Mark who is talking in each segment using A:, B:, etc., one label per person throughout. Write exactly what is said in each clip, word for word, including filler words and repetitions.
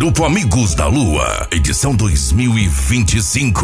A: Grupo Amigos da Lua, edição dois mil e vinte e cinco.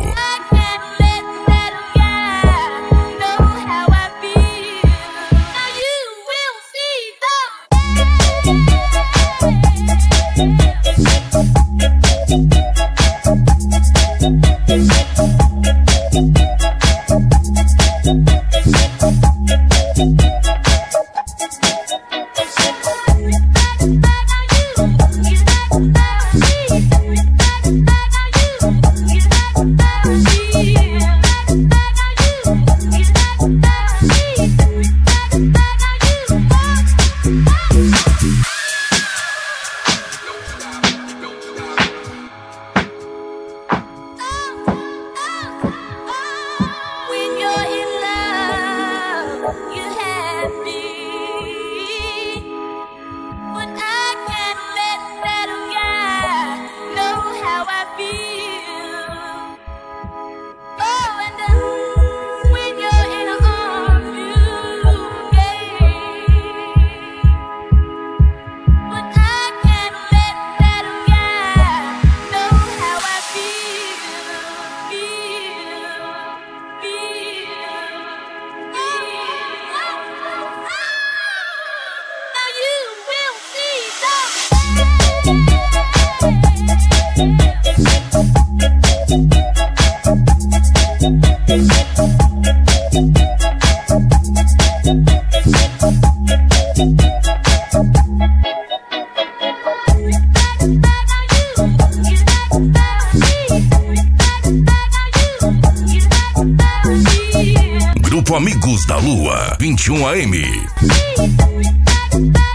A: Grupo Amigos da Lua, vinte e um A M.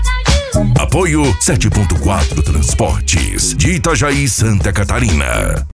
A: Apoio sete ponto quatro Transportes, de Itajaí, Santa Catarina.